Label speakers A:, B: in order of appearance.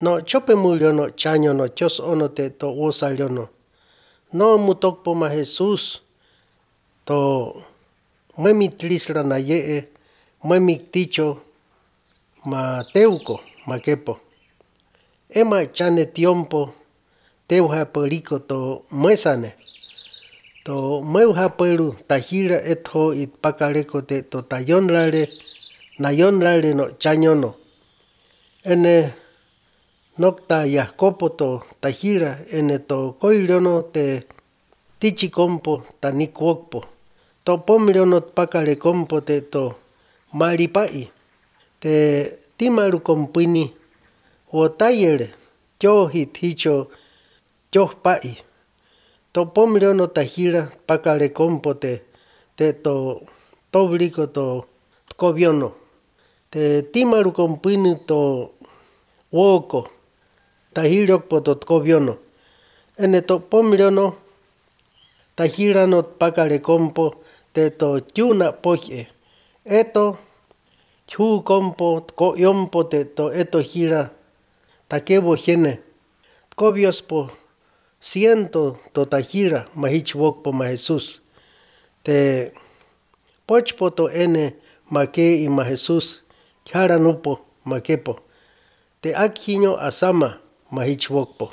A: No chope muliono chaño no chos ono te to wosaliono. No mutokpo ma Jesús to muemitlisra na yee muemikticho ma teuco ma kepo. Ema chane tiempo teuja perico to muesane. To meuja peru tajira etho it pacaleco te to tayonrale nayonrale no chañono. Ene nocta yacopo to tajira ene to coiliono te tichicompo tanicuocpo. To pomliono pacalecompo te to maripai. Te timaru compini o tayere hit hicho pai. To pomliono tajira pacalecompo te to toblico to coviono. Te timaru compini to woco tahiliok po to coviono. Ene to pomliono tajira no pacalecompo te to tiuna poche. Eto chu compo coyompo te to eto gira taquebo gene. Cobios po ciento to tajira mahichwok po ma Jesús. Te pochpo to ene make y ma Jesús chara nupo makepo. Te akhiño asama mahichwok po.